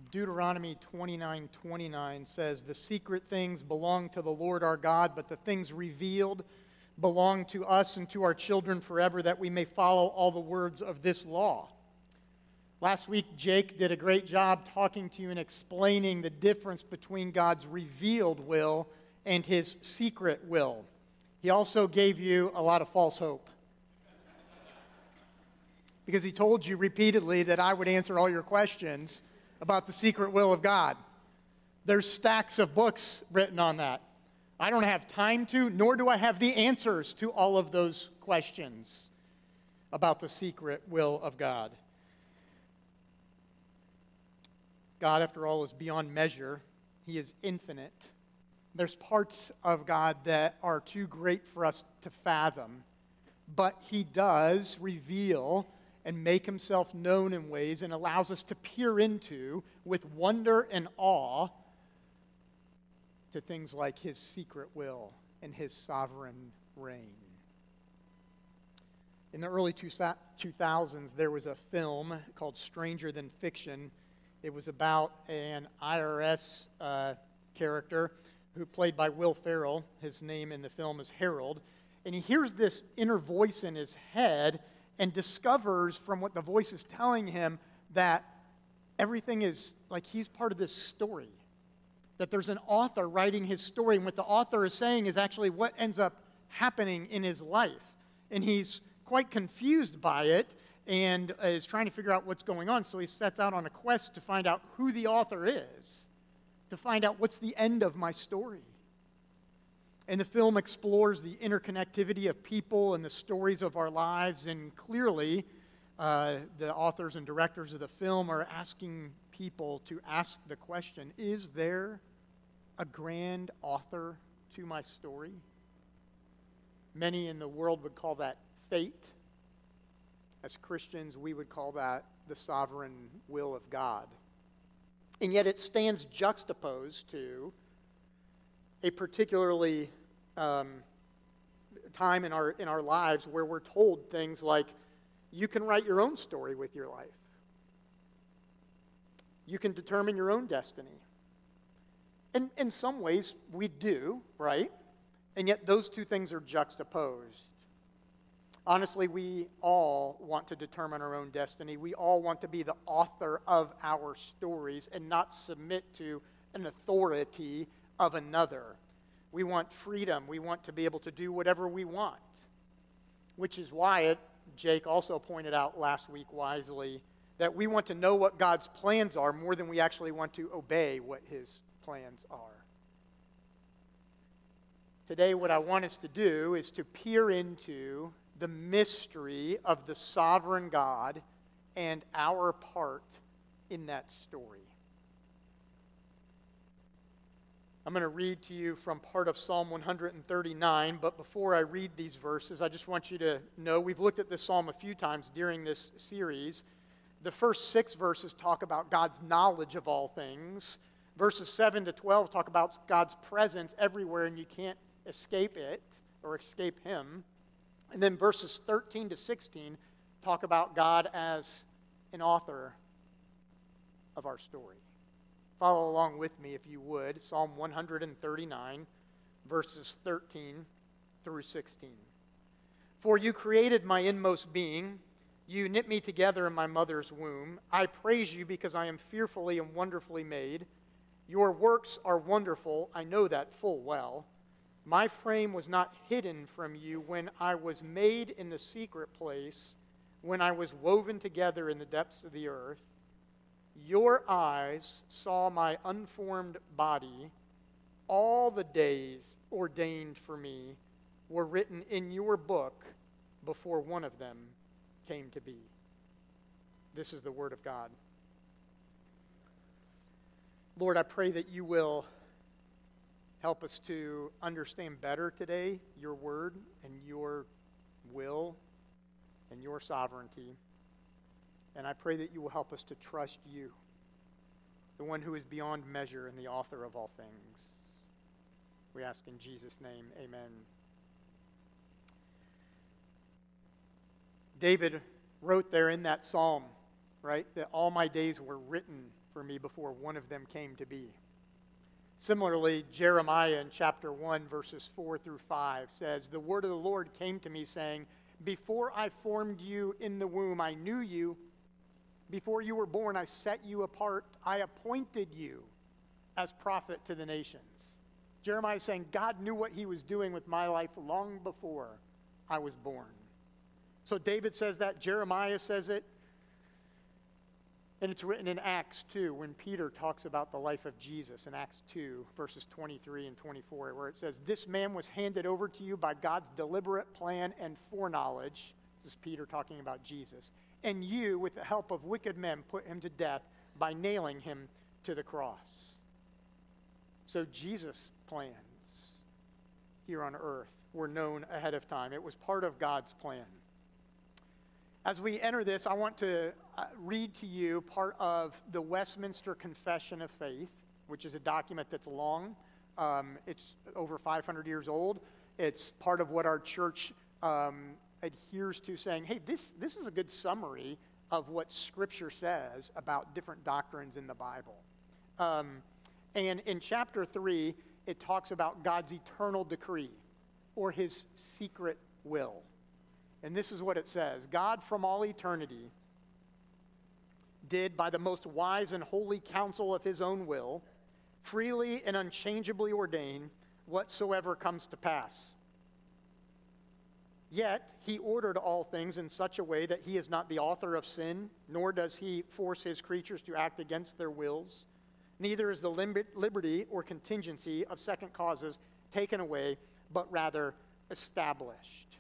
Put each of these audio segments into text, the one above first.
Deuteronomy 29:29 says, "The secret things belong to the Lord our God, but the things revealed belong to us and to our children forever, that we may follow all the words of this law." Last week, Jake did a great job talking to you and explaining the difference between God's revealed will and His secret will. He also gave you a lot of false hope, because he told you repeatedly that I would answer all your questions about the secret will of God. There's stacks of books written on that. I don't have time to, nor do I have the answers to all of those questions about the secret will of God. God, after all, is beyond measure. He is infinite. There's parts of God that are too great for us to fathom, but He does reveal and make Himself known in ways and allows us to peer into, with wonder and awe, to things like His secret will and His sovereign reign. In the early 2000s, there was a film called Stranger Than Fiction. It was about an IRS character who played by Will Ferrell. His name in the film is Harold. And he hears this inner voice in his head and discovers from what the voice is telling him that everything is like he's part of this story, that there's an author writing his story, and what the author is saying is actually what ends up happening in his life. And he's quite confused by it and is trying to figure out what's going on, so he sets out on a quest to find out who the author is, to find out what's the end of my story. And the film explores the interconnectivity of people and the stories of our lives, and clearly the authors and directors of the film are asking people to ask the question, is there a grand author to my story? Many in the world would call that fate. As Christians, we would call that the sovereign will of God. And yet it stands juxtaposed to a particularly time in our lives where we're told things like, you can write your own story with your life. You can determine your own destiny. And in some ways, we do, right? And yet those two things are juxtaposed. Honestly, we all want to determine our own destiny. We all want to be the author of our stories and not submit to an authority of another. We want freedom. We want to be able to do whatever we want, which is why Jake also pointed out last week wisely that we want to know what God's plans are more than we actually want to obey what His plans are. Today, what I want us to do is to peer into the mystery of the sovereign God and our part in that story. I'm going to read to you from part of Psalm 139, but before I read these verses, I just want you to know we've looked at this psalm a few times during this series. The first 6 verses talk about God's knowledge of all things. Verses 7 to 12 talk about God's presence everywhere, and you can't escape it or escape Him. And then verses 13 to 16 talk about God as an author of our story. Follow along with me if you would. Psalm 139, verses 13 through 16. For you created my inmost being. You knit me together in my mother's womb. I praise you because I am fearfully and wonderfully made. Your works are wonderful. I know that full well. My frame was not hidden from you when I was made in the secret place, when I was woven together in the depths of the earth. Your eyes saw my unformed body. All the days ordained for me were written in your book before one of them came to be. This is the word of God. Lord, I pray that you will help us to understand better today your word and your will and your sovereignty. And I pray that you will help us to trust you, the one who is beyond measure and the author of all things. We ask in Jesus' name, amen. David wrote there in that psalm, right, that all my days were written for me before one of them came to be. Similarly, Jeremiah in chapter 1, verses 4 through 5 says, "The word of the Lord came to me, saying, Before I formed you in the womb, I knew you. Before you were born, I set you apart. I appointed you as prophet to the nations." Jeremiah is saying God knew what he was doing with my life long before I was born. So David says that, Jeremiah says it, and it's written in Acts 2 when Peter talks about the life of Jesus in Acts 2, verses 23 and 24, where it says, "This man was handed over to you by God's deliberate plan and foreknowledge." This is Peter talking about Jesus. "And you, with the help of wicked men, put him to death by nailing him to the cross." So Jesus' plans here on earth were known ahead of time. It was part of God's plan. As we enter this, I want to read to you part of the Westminster Confession of Faith, which is a document that's long. It's over 500 years old. It's part of what our church adheres to, saying, hey, this is a good summary of what Scripture says about different doctrines in the Bible. And in chapter 3, it talks about God's eternal decree, or his secret will. And this is what it says: "God from all eternity did, by the most wise and holy counsel of his own will, freely and unchangeably ordain whatsoever comes to pass. Yet he ordered all things in such a way that he is not the author of sin, nor does he force his creatures to act against their wills. Neither is the liberty or contingency of second causes taken away, but rather established."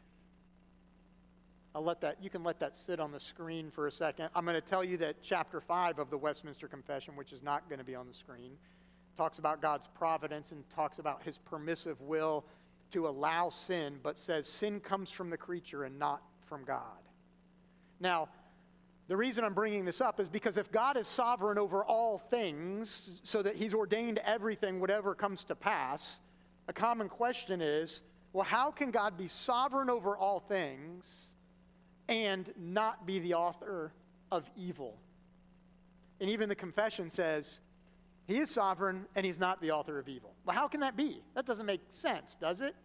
You can let that sit on the screen for a second. I'm going to tell you that chapter 5 of the Westminster Confession, which is not going to be on the screen, talks about God's providence and talks about his permissive will to allow sin, but says sin comes from the creature and not from God. Now, the reason I'm bringing this up is because if God is sovereign over all things, so that he's ordained everything, whatever comes to pass, a common question is, well, how can God be sovereign over all things and not be the author of evil? And even the confession says he is sovereign and he's not the author of evil. Well, how can that be? That doesn't make sense, does it?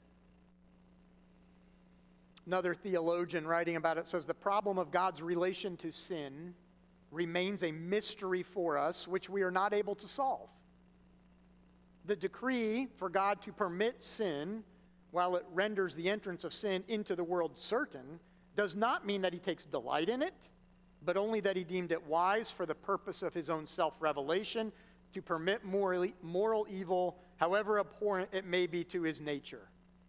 Another theologian writing about it says, "The problem of God's relation to sin remains a mystery for us, which we are not able to solve. The decree for God to permit sin, while it renders the entrance of sin into the world certain, does not mean that he takes delight in it, but only that he deemed it wise for the purpose of his own self-revelation to permit moral evil, however abhorrent it may be to his nature."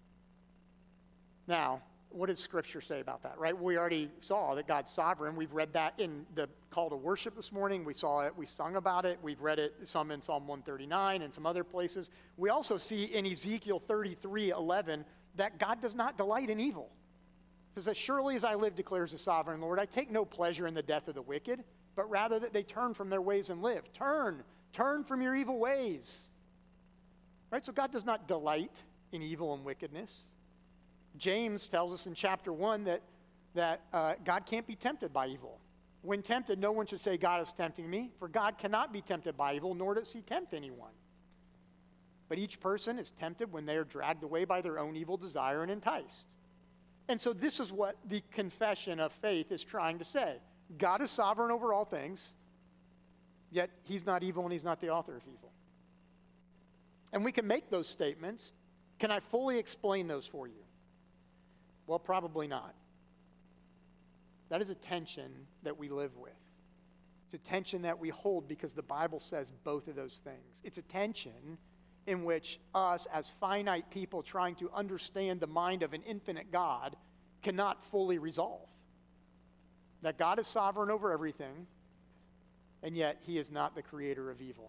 Now, what does Scripture say about that, right? We already saw that God's sovereign. We've read that in the call to worship this morning. We saw it. We sung about it. We've read it some in Psalm 139 and some other places. We also see in Ezekiel 33:11 that God does not delight in evil. It says, "As surely as I live, declares the sovereign Lord, I take no pleasure in the death of the wicked, but rather that they turn from their ways and live." Turn from your evil ways. Right? So God does not delight in evil and wickedness. James tells us in chapter 1 that God can't be tempted by evil. When tempted, no one should say, "God is tempting me," for God cannot be tempted by evil, nor does he tempt anyone. But each person is tempted when they are dragged away by their own evil desire and enticed. And so this is what the confession of faith is trying to say. God is sovereign over all things, yet he's not evil and he's not the author of evil. And we can make those statements. Can I fully explain those for you? Well, probably not. That is a tension that we live with. It's a tension that we hold because the Bible says both of those things. It's a tension in which us, as finite people trying to understand the mind of an infinite God, cannot fully resolve. That God is sovereign over everything, and yet he is not the creator of evil.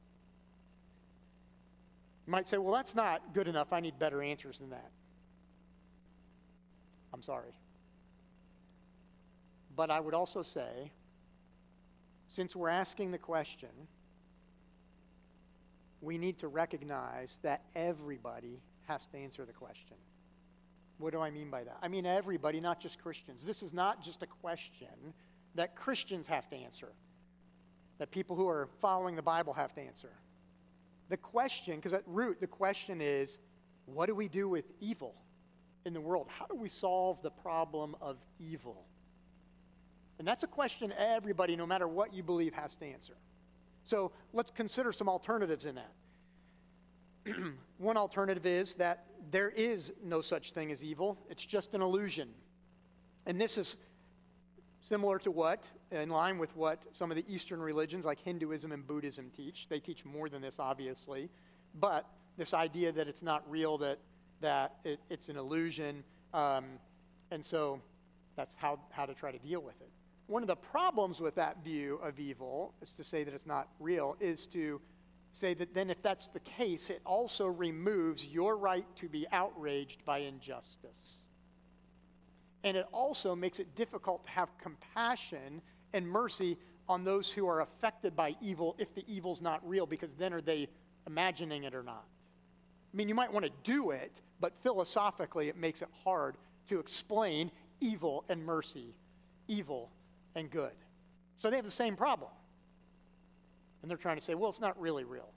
You might say, well, that's not good enough. I need better answers than that. I'm sorry. But I would also say, since we're asking the question, we need to recognize that everybody has to answer the question. What do I mean by that? I mean everybody, not just Christians. This is not just a question that Christians have to answer. that people who are following the Bible have to answer. The question, because at root, the question is, what do we do with evil in the world? How do we solve the problem of evil? And that's a question everybody, no matter what you believe, has to answer. So let's consider some alternatives in that. One alternative is that there is no such thing as evil. It's just an illusion. And this is similar to what, in line with what some of the Eastern religions like Hinduism and Buddhism teach. They teach more than this, obviously. But this idea that it's not real, that it's an illusion. And so that's how to try to deal with it. One of the problems with that view of evil, is to say that it's not real, is to say that then if that's the case, it also removes your right to be outraged by injustice. And it also makes it difficult to have compassion and mercy on those who are affected by evil if the evil's not real, because then are they imagining it or not? I mean, you might want to do it, but philosophically it makes it hard to explain evil and mercy, evil and good. So they have the same problem. And they're trying to say, well, it's not really real.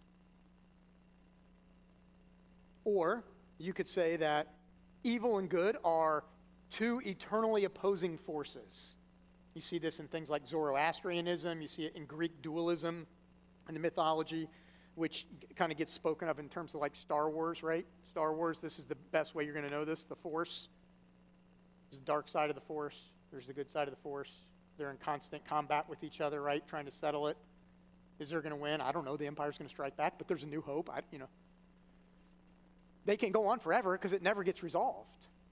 Or you could say that evil and good are two eternally opposing forces. You see this in things like Zoroastrianism. You see it in Greek dualism and the mythology, which kind of gets spoken of in terms of like Star Wars, right? Star Wars, this is the best way you're going to know this, the Force. There's the dark side of the Force. There's the good side of the Force. They're in constant combat with each other, right? Trying to settle it. Is there going to win? I don't know. The Empire's going to strike back, but there's a new hope. They can go on forever because it never gets resolved.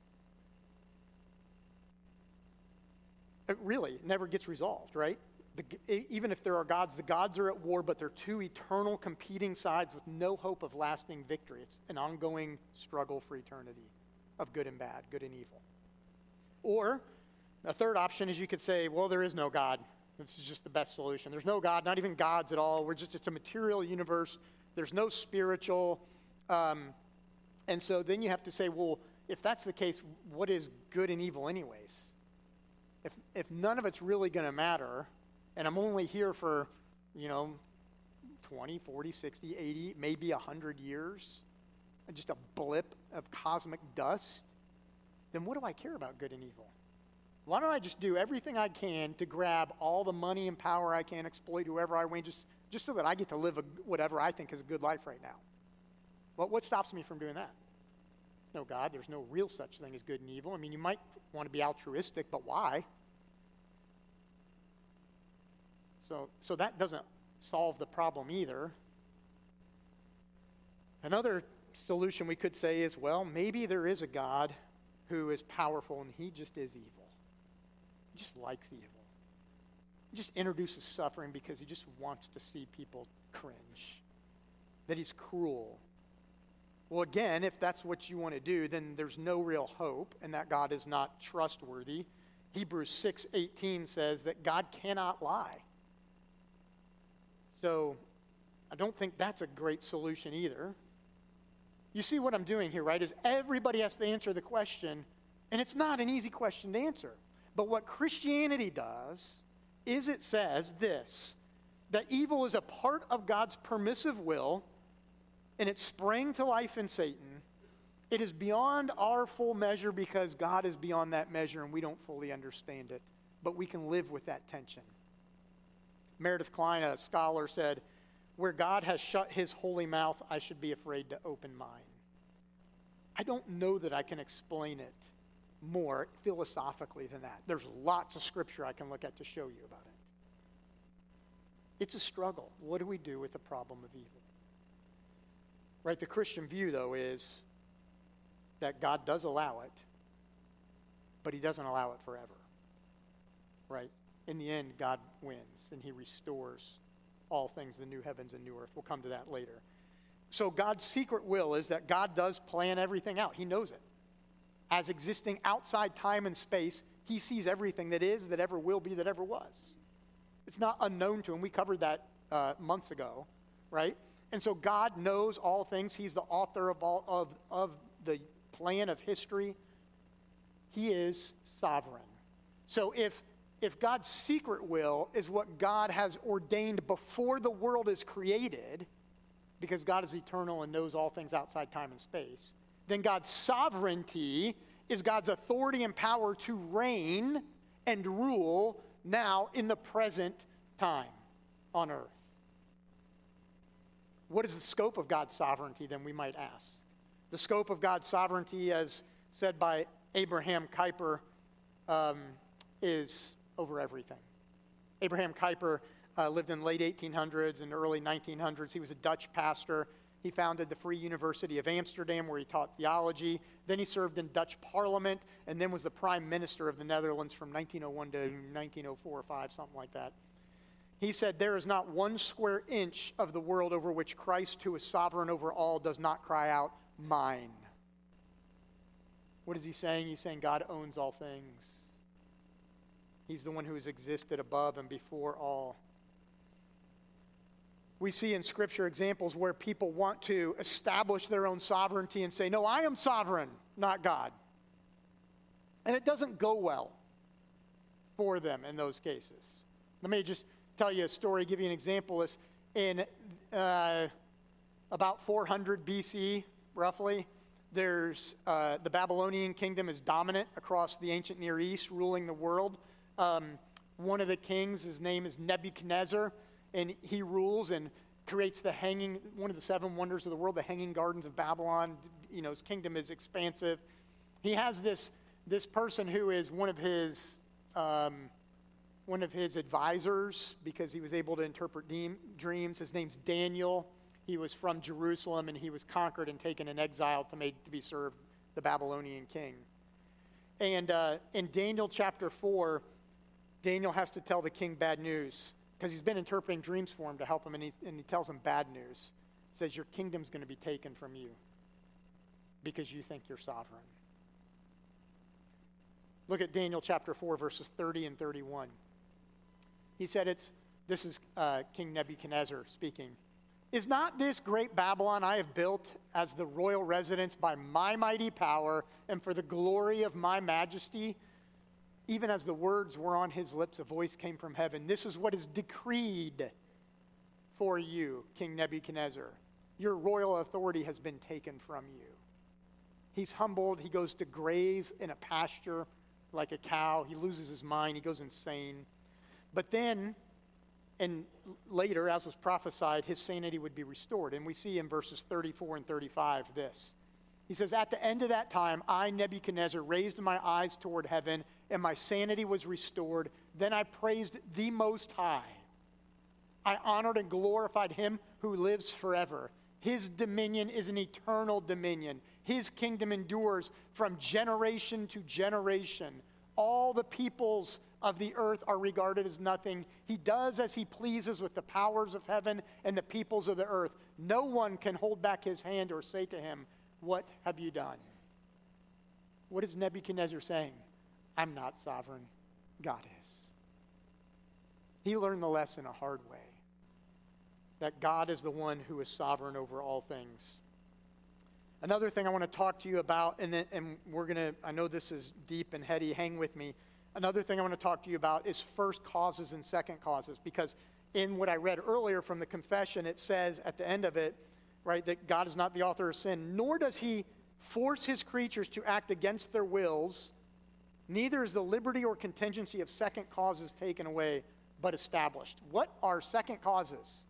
It really never gets resolved, right? Even if there are gods, the gods are at war, but they're two eternal competing sides with no hope of lasting victory. It's an ongoing struggle for eternity of good and bad, good and evil. Or a third option is you could say, well, there is no God. This is just the best solution. There's no God, not even gods at all. It's a material universe. There's no spiritual. And so then you have to say, well, if that's the case, what is good and evil anyways? If none of it's really going to matter, and I'm only here for, 20, 40, 60, 80, maybe 100 years, and just a blip of cosmic dust, then what do I care about good and evil? Why don't I just do everything I can to grab all the money and power I can, exploit whoever I want, just so that I get to live whatever I think is a good life right now? What stops me from doing that? There's no God. There's no real such thing as good and evil. I mean, you might want to be altruistic, but why? So that doesn't solve the problem either. Another solution we could say is, well, maybe there is a God who is powerful and he just is evil. He just likes evil. He just introduces suffering because he just wants to see people cringe. That he's cruel. Well, again, if that's what you want to do, then there's no real hope, and that God is not trustworthy. Hebrews 6:18 says that God cannot lie. So I don't think that's a great solution either. You see what I'm doing here, right? Is everybody has to answer the question, and it's not an easy question to answer. But what Christianity does is it says this, that evil is a part of God's permissive will, and it sprang to life in Satan. It is beyond our full measure because God is beyond that measure and we don't fully understand it. But we can live with that tension. Meredith Kline, a scholar, said, where God has shut his holy mouth, I should be afraid to open mine. I don't know that I can explain it more philosophically than that. There's lots of scripture I can look at to show you about it. It's a struggle. What do we do with the problem of evil? Right, the Christian view, though, is that God does allow it, but he doesn't allow it forever. Right? In the end, God wins, and he restores all things, the new heavens and new earth. We'll come to that later. So God's secret will is that God does plan everything out. He knows it. As existing outside time and space, he sees everything that is, that ever will be, that ever was. It's not unknown to him. We covered that months ago, right? And so God knows all things. He's the author of the plan of history. He is sovereign. So if if God's secret will is what God has ordained before the world is created, because God is eternal and knows all things outside time and space, then God's sovereignty is God's authority and power to reign and rule now in the present time on earth. What is the scope of God's sovereignty, then, we might ask? The scope of God's sovereignty, as said by Abraham Kuyper, is over everything. Abraham Kuyper lived in the late 1800s and early 1900s. He was a Dutch pastor. He founded the Free University of Amsterdam, where he taught theology. Then he served in Dutch Parliament, and then was the Prime Minister of the Netherlands from 1901 to 1904 or 5, something like that. He said, "There is not one square inch of the world over which Christ, who is sovereign over all, does not cry out, 'Mine.'" What is he saying? He's saying God owns all things. He's the one who has existed above and before all. We see in Scripture examples where people want to establish their own sovereignty and say, "No, I am sovereign, not God." And it doesn't go well for them in those cases. Let me just tell you a story, give you an example. Is in about 400 BC, roughly, there's the Babylonian kingdom is dominant across the ancient Near East, ruling the world. One of the kings, his name is Nebuchadnezzar, and he rules and creates one of the 7 wonders of the world, the Hanging Gardens of Babylon. You know, his kingdom is expansive. He has this person who is one of his advisors, because he was able to interpret dreams. His name's Daniel. He was from Jerusalem, and he was conquered and taken in exile to be served the Babylonian king. And in Daniel chapter 4, Daniel has to tell the king bad news, because he's been interpreting dreams for him to help him, and he tells him bad news. It says, "Your kingdom's going to be taken from you because you think you're sovereign." Look at Daniel chapter 4, verses 30 and 31. He said, this is King Nebuchadnezzar speaking. "Is not this great Babylon I have built as the royal residence by my mighty power and for the glory of my majesty?" Even as the words were on his lips, a voice came from heaven. "This is what is decreed for you, King Nebuchadnezzar. Your royal authority has been taken from you." He's humbled. He goes to graze in a pasture like a cow. He loses his mind. He goes insane. But then, and later, as was prophesied, his sanity would be restored. And we see in verses 34 and 35 this. He says, "At the end of that time, I, Nebuchadnezzar, raised my eyes toward heaven, and my sanity was restored. Then I praised the Most High. I honored and glorified him who lives forever. His dominion is an eternal dominion. His kingdom endures from generation to generation. All the peoples of the earth are regarded as nothing. He does as he pleases with the powers of heaven and the peoples of the earth. No one can hold back his hand or say to him, 'What have you done?'" What is Nebuchadnezzar saying? I'm not sovereign. God is. He learned the lesson a hard way, that God is the one who is sovereign over all things. Another thing I want to talk to you about, and we're going to, I know this is deep and heady, hang with me. Another thing I want to talk to you about is first causes and second causes, because in what I read earlier from the confession, it says at the end of it, right, that God is not the author of sin, nor does he force his creatures to act against their wills, neither is the liberty or contingency of second causes taken away, but established. What are second causes?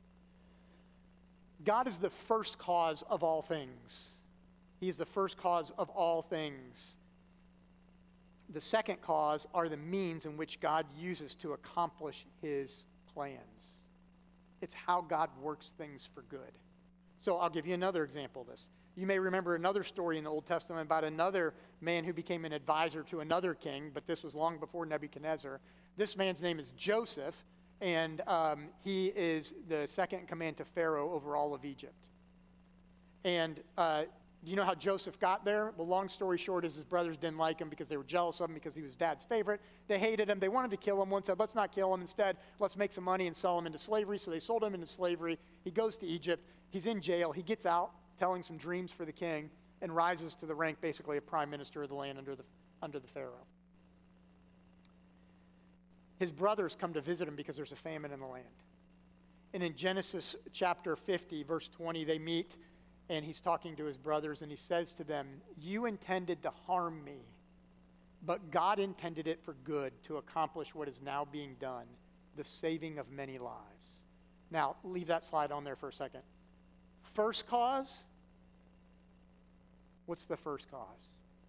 God is the first cause of all things. He is the first cause of all things. The second cause are the means in which God uses to accomplish his plans. It's how God works things for good. So I'll give you another example of this. You may remember another story in the Old Testament about another man who became an advisor to another king, but this was long before Nebuchadnezzar. This man's name is Joseph, and he is the second in command to Pharaoh over all of Egypt. And do you know how Joseph got there? Well, long story short is his brothers didn't like him because they were jealous of him because he was dad's favorite. They hated him. They wanted to kill him. One said, let's not kill him. Instead, let's make some money and sell him into slavery. So they sold him into slavery. He goes to Egypt. He's in jail. He gets out, telling some dreams for the king, and rises to the rank, basically, of prime minister of the land under the Pharaoh. his brothers come to visit him because there's a famine in the land. And in Genesis chapter 50, verse 20, they meet, and he's talking to his brothers, and he says to them, "You intended to harm me, but God intended it for good to accomplish what is now being done, the saving of many lives." Now, leave that slide on there for a second. First cause, what's the first cause?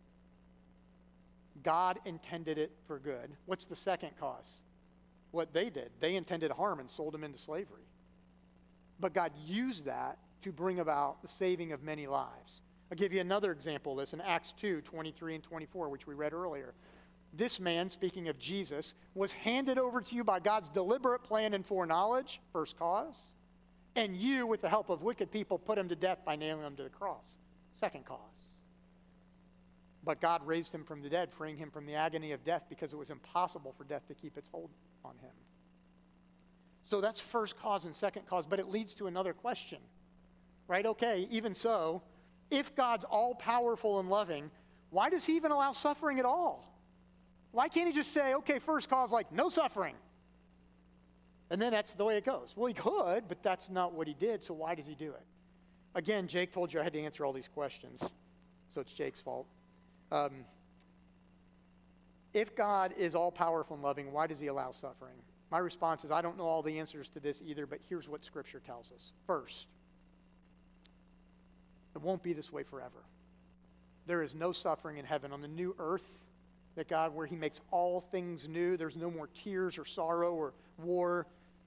God intended it for good. What's the second cause? What they did. They intended harm and sold him into slavery. But God used that to bring about the saving of many lives. I'll give you another example of this in Acts 2, 23 and 24, which we read earlier. This man, speaking of Jesus, was handed over to you by God's deliberate plan and foreknowledge, first cause, and you, with the help of wicked people, put him to death by nailing him to the cross, second cause. But God raised him from the dead, freeing him from the agony of death because it was impossible for death to keep its hold on him. So that's first cause and second cause, but it leads to another question, right? Okay, even so, if God's all-powerful and loving, why does he even allow suffering at all? Why can't he just say, okay, first cause, like no suffering? And then that's the way it goes. Well, he could, but that's not what he did, so why does he do it? Again, Jake told you I had to answer all these questions, so it's Jake's fault. If God is all-powerful and loving, why does he allow suffering? My response is I don't know all the answers to this either, but here's what Scripture tells us. First, it won't be this way forever. There is no suffering in heaven. On the new earth that God, where he makes all things new, there's no more tears or sorrow or war.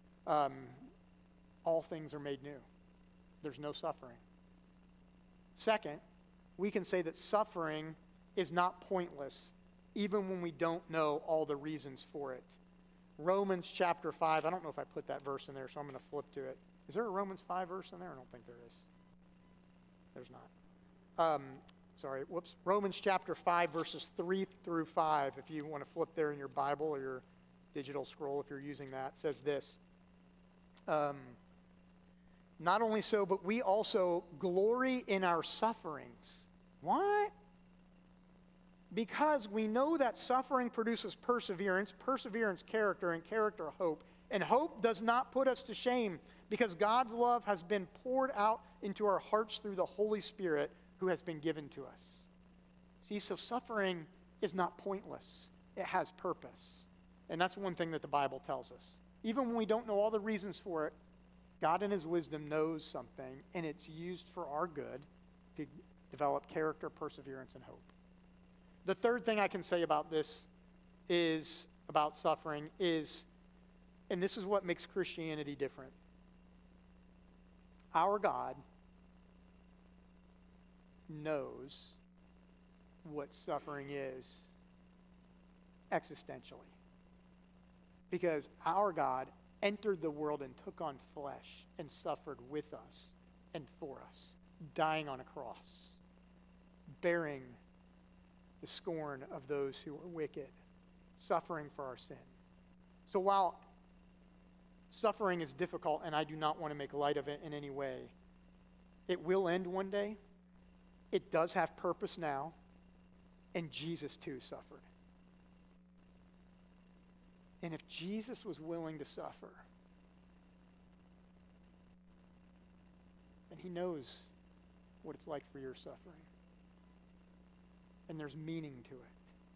All things are made new. There's no suffering. Second, we can say that suffering is not pointless, even when we don't know all the reasons for it. Romans chapter 5, I don't know if I put that verse in there, so I'm going to flip to it. Is there a Romans 5 verse in there? I don't think there is. There's not. Romans chapter 5, verses 3 through 5, if you want to flip there in your Bible or your digital scroll, if you're using that, says this. Not only so, but we also glory in our sufferings. What? Because we know that suffering produces perseverance, perseverance character, and character hope. And hope does not put us to shame, because God's love has been poured out into our hearts through the Holy Spirit who has been given to us. See, so suffering is not pointless. It has purpose. And that's one thing that the Bible tells us. Even when we don't know all the reasons for it, God in his wisdom knows something, and it's used for our good to develop character, perseverance, and hope. The third thing I can say about this is, about suffering, is, and this is what makes Christianity different. Our God knows what suffering is existentially. Because our God entered the world and took on flesh and suffered with us and for us, dying on a cross, bearing the scorn of those who are wicked, suffering for our sin. So while suffering is difficult, and I do not want to make light of it in any way, it will end one day. It does have purpose now, and Jesus too suffered. And if Jesus was willing to suffer, then he knows what it's like for your suffering. And there's meaning to it.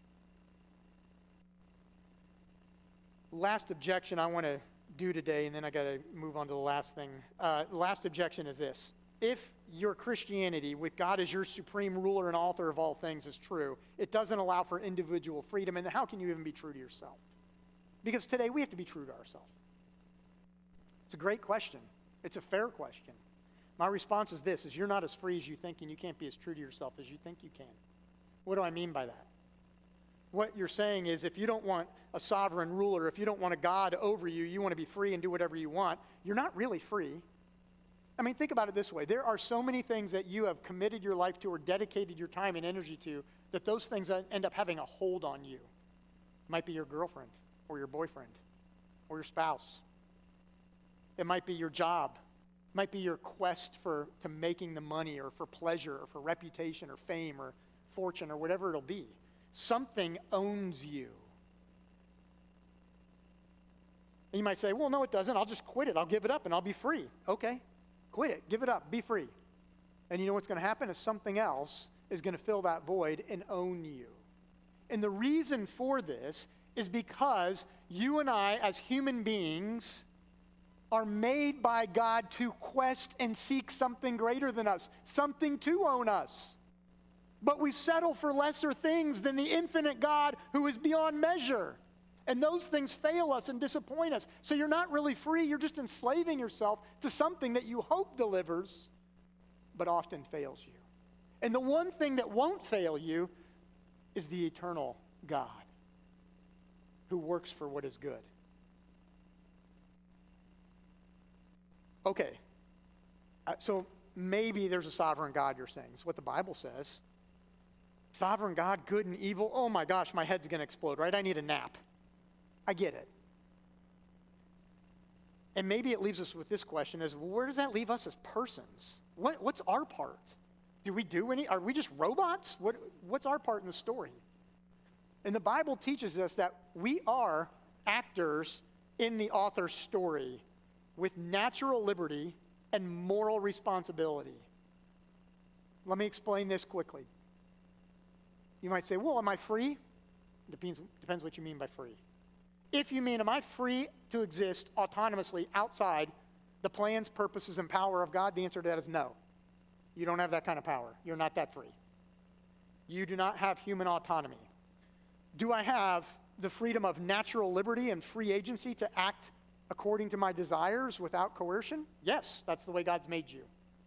Last objection I want to do today, and then I got to move on to the last thing. Last objection is this. If your Christianity, with God as your supreme ruler and author of all things, is true, it doesn't allow for individual freedom, and how can you even be true to yourself? Because today we have to be true to ourselves. It's a great question. It's a fair question. My response is this, is you're not as free as you think, and you can't be as true to yourself as you think you can. What do I mean by that? What you're saying is if you don't want a sovereign ruler, if you don't want a God over you, you want to be free and do whatever you want, you're not really free. I mean, think about it this way. There are so many things that you have committed your life to or dedicated your time and energy to that those things end up having a hold on you. It might be your girlfriend or your boyfriend or your spouse. It might be your job. It might be your quest to making the money or for pleasure or for reputation or fame or fortune or whatever it'll be. Something owns you. And you might say, well, no, it doesn't. I'll just quit it. I'll give it up and I'll be free. Okay, quit it. Give it up. Be free. And you know what's going to happen is something else is going to fill that void and own you. And the reason for this is because you and I, as human beings, are made by God to quest and seek something greater than us, something to own us. But we settle for lesser things than the infinite God who is beyond measure. And those things fail us and disappoint us. So you're not really free. You're just enslaving yourself to something that you hope delivers, but often fails you. And the one thing that won't fail you is the eternal God who works for what is good. Okay, so maybe there's a sovereign God, you're saying. It's what the Bible says. Sovereign God, good and evil. Oh my gosh, my head's going to explode, right? I need a nap. I get it. And maybe it leaves us with this question is, where does that leave us as persons? What's our part? Do we do any? Are we just robots? What's our part in the story? And the Bible teaches us that we are actors in the author's story with natural liberty and moral responsibility. Let me explain this quickly. You might say, well, am I free? Depends what you mean by free. If you mean, am I free to exist autonomously outside the plans, purposes, and power of God? The answer to that is no. You don't have that kind of power. You're not that free. You do not have human autonomy. Do I have the freedom of natural liberty and free agency to act according to my desires without coercion? Yes, that's the way God's made you.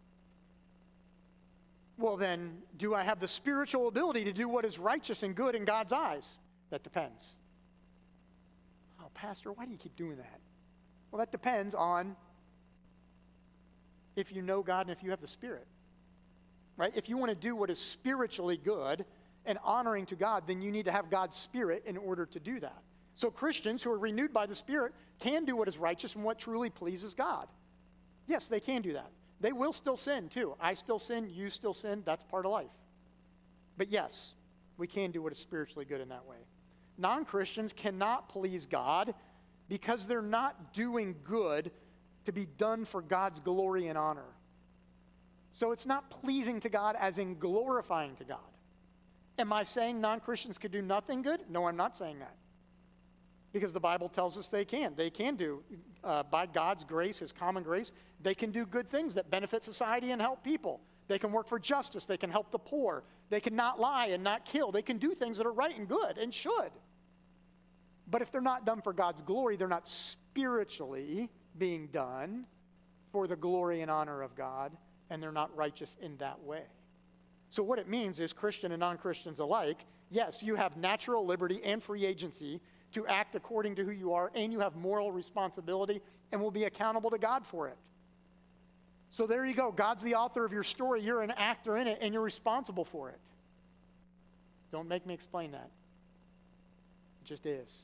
Well then, do I have the spiritual ability to do what is righteous and good in God's eyes? That depends. Oh, Pastor, why do you keep doing that? Well, that depends on if you know God and if you have the Spirit. Right? If you want to do what is spiritually good and honoring to God, then you need to have God's Spirit in order to do that. So Christians who are renewed by the Spirit can do what is righteous and what truly pleases God. Yes, they can do that. They will still sin too. I still sin, you still sin. That's part of life. But yes, we can do what is spiritually good in that way. Non-Christians cannot please God because they're not doing good to be done for God's glory and honor. So it's not pleasing to God as in glorifying to God. Am I saying non-Christians could do nothing good? No, I'm not saying that. Because the Bible tells us they can. They can do, by God's grace, His common grace, they can do good things that benefit society and help people. They can work for justice. They can help the poor. They can not lie and not kill. They can do things that are right and good and should. But if they're not done for God's glory, they're not spiritually being done for the glory and honor of God, and they're not righteous in that way. So what it means is Christian and non-Christians alike, yes, you have natural liberty and free agency to act according to who you are, and you have moral responsibility and will be accountable to God for it. So there you go. God's the author of your story. You're an actor in it, and you're responsible for it. Don't make me explain that. It just is.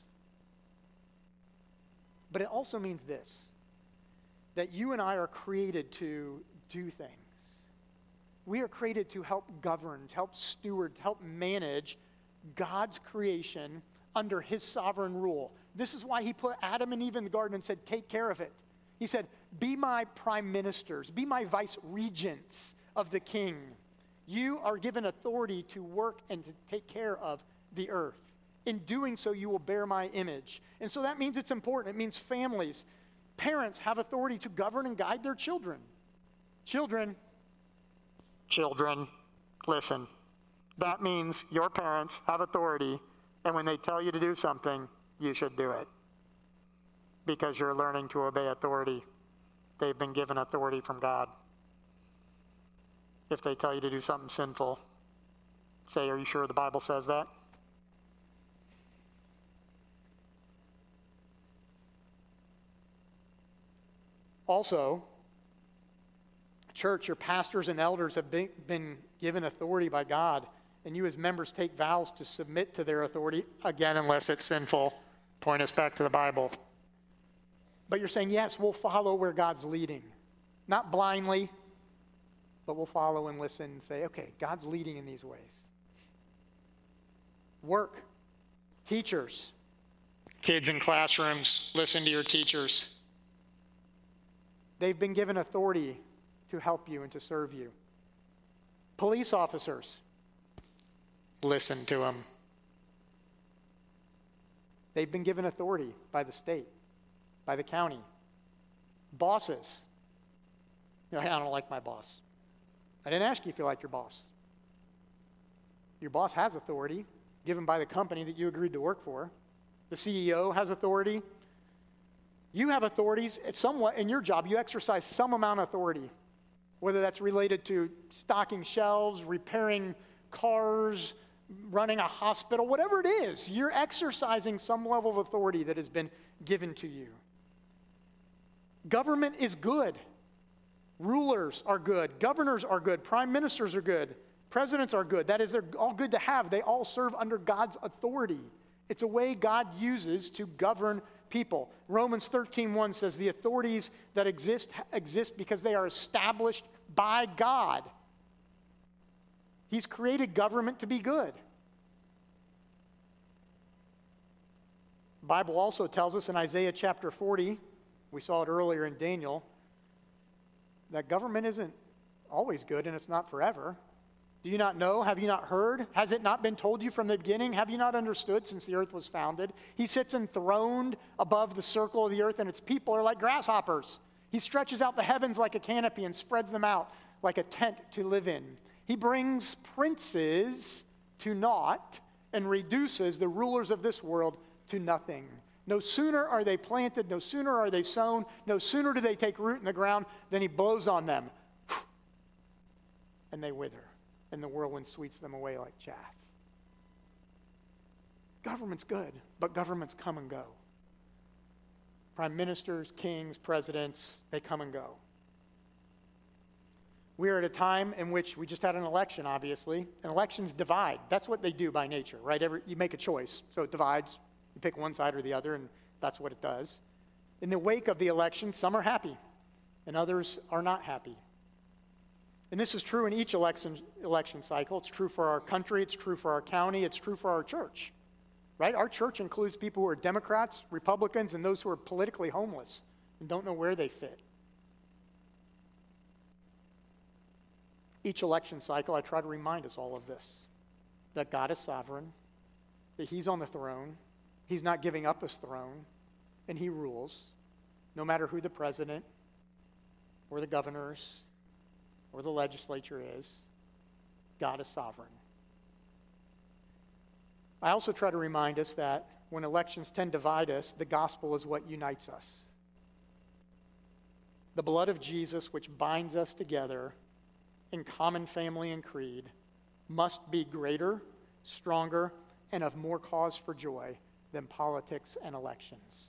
But it also means this, that you and I are created to do things. We are created to help govern, to help steward, to help manage God's creation under His sovereign rule. This is why He put Adam and Eve in the garden and said, take care of it. He said, be my prime ministers, be my vice regents of the king. You are given authority to work and to take care of the earth. In doing so, you will bear my image. And so that means it's important. It means families, parents have authority to govern and guide their children. Children, listen. That means your parents have authority, and when they tell you to do something, you should do it. Because you're learning to obey authority. They've been given authority from God. If they tell you to do something sinful, say, are you sure the Bible says that? Also, church, your pastors and elders have been given authority by God, and you as members take vows to submit to their authority, again, unless it's sinful. Point us back to the Bible. But you're saying, yes, we'll follow where God's leading. Not blindly, but we'll follow and listen and say, okay, God's leading in these ways. Work, teachers, Kids in classrooms, listen to your teachers. They've been given authority to help you and to serve you. Police officers, listen to them. They've been given authority by the state, by the county. Bosses, I don't like my boss. I didn't ask you if you like your boss. Your boss has authority given by the company that you agreed to work for. The CEO has authority. You have authorities somewhat in your job. You exercise some amount of authority, whether that's related to stocking shelves, repairing cars, running a hospital, whatever it is. You're exercising some level of authority that has been given to you. Government is good. Rulers are good. Governors are good. Prime ministers are good. Presidents are good. That is, they're all good to have. They all serve under God's authority. It's a way God uses to govern people. Romans 13:1 says the authorities that exist because they are established by God. He's created government to be good. The Bible also tells us in Isaiah chapter 40, we saw it earlier in Daniel, that government isn't always good and it's not forever. Do you not know? Have you not heard? Has it not been told you from the beginning? Have you not understood since the earth was founded? He sits enthroned above the circle of the earth, and its people are like grasshoppers. He stretches out the heavens like a canopy and spreads them out like a tent to live in. He brings princes to naught and reduces the rulers of this world to nothing. No sooner are they planted, no sooner are they sown, no sooner do they take root in the ground than he blows on them, and they wither. And the whirlwind sweeps them away like chaff. Government's good, but governments come and go. Prime ministers, kings, presidents, they come and go. We are at a time in which we just had an election, obviously, and elections divide. That's what they do by nature, right? You make a choice, so it divides. You pick one side or the other, and that's what it does. In the wake of the election, some are happy, and others are not happy. And this is true in each election cycle. It's true for our country. It's true for our county. It's true for our church, right? Our church includes people who are Democrats, Republicans, and those who are politically homeless and don't know where they fit. Each election cycle, I try to remind us all of this, that God is sovereign, that he's on the throne, he's not giving up his throne, and he rules, no matter who the president or the governors or the legislature is. God is sovereign. I also try to remind us that when elections tend to divide us, the gospel is what unites us. The blood of Jesus, which binds us together in common family and creed, must be greater, stronger, and of more cause for joy than politics and elections.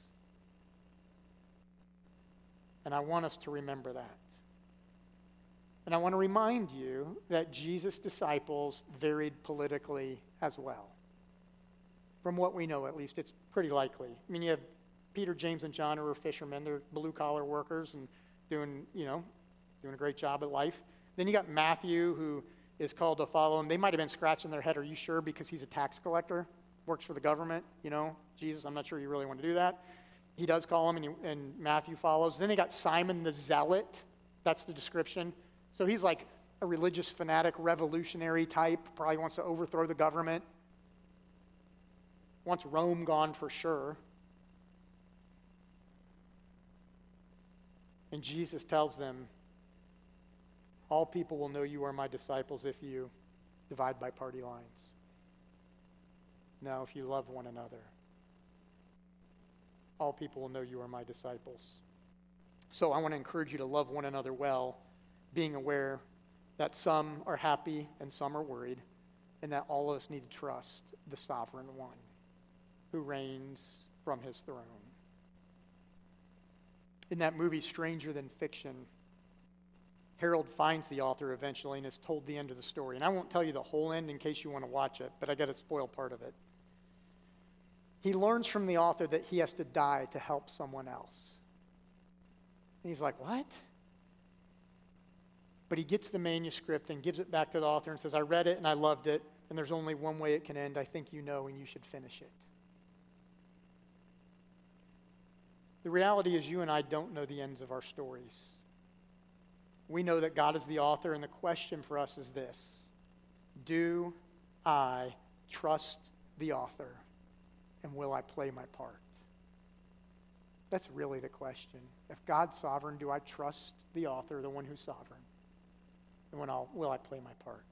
And I want us to remember that. And I want to remind you that Jesus' disciples varied politically as well. From what we know, at least, it's pretty likely. I mean, you have Peter, James, and John who are fishermen. They're blue-collar workers and doing a great job at life. Then you got Matthew, who is called to follow him. They might have been scratching their head, are you sure? Because he's a tax collector, works for the government. Jesus, I'm not sure you really want to do that. He does call him, and Matthew follows. Then they got Simon the Zealot. That's the description. So he's like a religious fanatic, revolutionary type, probably wants to overthrow the government. Wants Rome gone for sure. And Jesus tells them, all people will know you are my disciples if you divide by party lines. No, if you love one another. All people will know you are my disciples. So I want to encourage you to love one another well, being aware that some are happy and some are worried, and that all of us need to trust the sovereign one who reigns from his throne. In that movie, Stranger Than Fiction, Harold finds the author eventually and is told the end of the story. And I won't tell you the whole end in case you want to watch it, but I got to spoil part of it. He learns from the author that he has to die to help someone else. And he's like, what? But he gets the manuscript and gives it back to the author and says, I read it and I loved it, and there's only one way it can end. I think you know, and you should finish it. The reality is you and I don't know the ends of our stories. We know that God is the author, and the question for us is this: do I trust the author, and will I play my part? That's really the question. If God's sovereign, do I trust the author, the one who's sovereign? And will I play my part?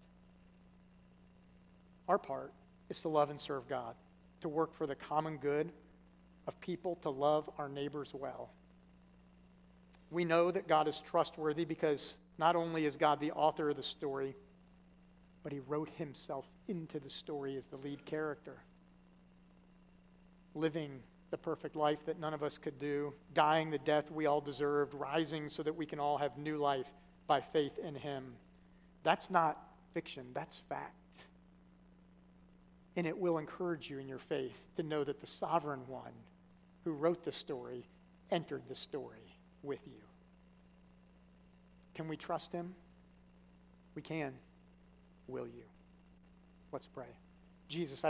Our part is to love and serve God, to work for the common good of people, to love our neighbors well. We know that God is trustworthy because not only is God the author of the story, but he wrote himself into the story as the lead character, living the perfect life that none of us could do, dying the death we all deserved, rising so that we can all have new life by faith in him. That's not fiction, that's fact. And it will encourage you in your faith to know that the sovereign one who wrote the story entered the story with you. Can we trust him? We can. Will you? Let's pray. Jesus, I